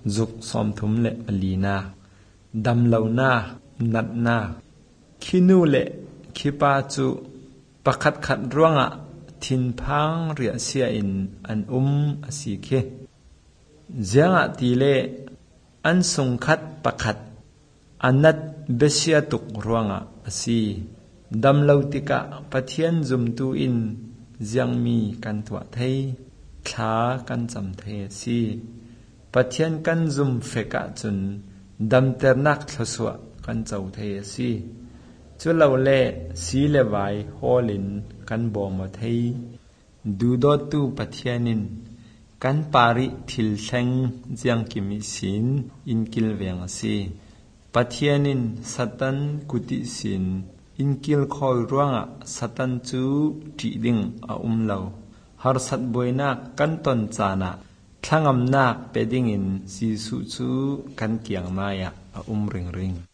จุกสอมทุมเละลีนาดำเหล่านานัดนาขินูเละขิปาจูประคัดขัดร่วงทินพังเรียเสียอินอันอสีเคเจียงตีเละอันสงคัดประคัดอันนัดเบเชียตุกร่วงอสีดำเหล่าติกะปะเทียนจุมตูอินเจียงมีกันตัวไทยท้ากันจำเทสีปะเทียนกันจุมเฟกะจุนดำเตอร์นักทศวกันเจ้าเทสีจุลาวเล่สีเลวายฮอลินกันบอมเทยดูดอตูปะเทียนินกันปาริทิลเซงเจียงกิมิสินอินกิลเวียงสีปะเทียนินสัตันกุติสินอินกิลคอยร่วงสัตันจูจีดิงเหลาฮาร์สัตบอยนักกันตนจานะทั้งนักเป็ดิงอินสีสุจูกันเกียงมายริงริง